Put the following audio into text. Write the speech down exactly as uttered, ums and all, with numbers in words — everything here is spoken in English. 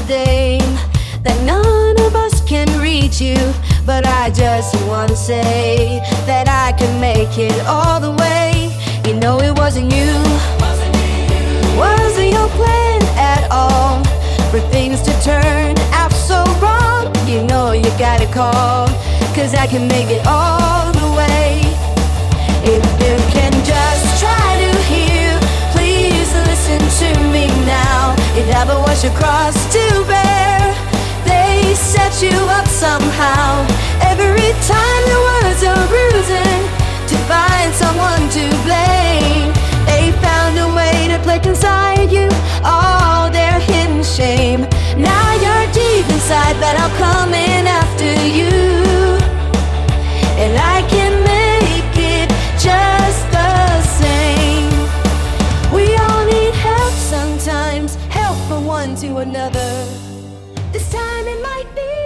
today that none of us can reach you, but I just wanna say that I can make it all the way. You know it wasn't you, wasn't your plan at all for things to turn out so wrong. You know you gotta call, 'cause I can make it all the way. If you can just try to hear, please listen to me now. It never was your cross to bear. They set you up somehow. Every time the words are bruising, to find someone to blame. They found a way to plant inside you all their hidden shame. Now you're deep inside, but I'm coming after you, and I can make it just the same. We all need help sometimes, help from one to another. This time it might be